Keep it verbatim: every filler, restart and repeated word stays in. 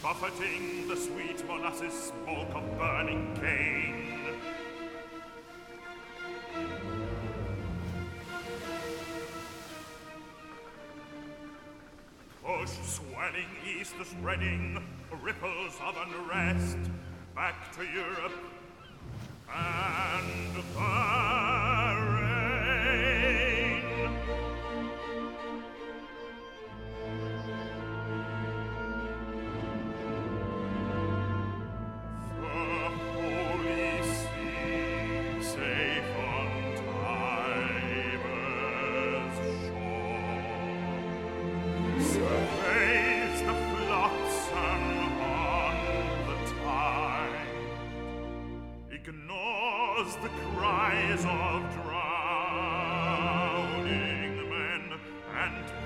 buffeting the sweet molasses smoke of burning cane. Push swelling east the spreading ripples of unrest back to Europe and Bahrain. The Holy See, safe on Tiber's shore, surveys the flotsam on the tide, ignores the cries of drowning men, and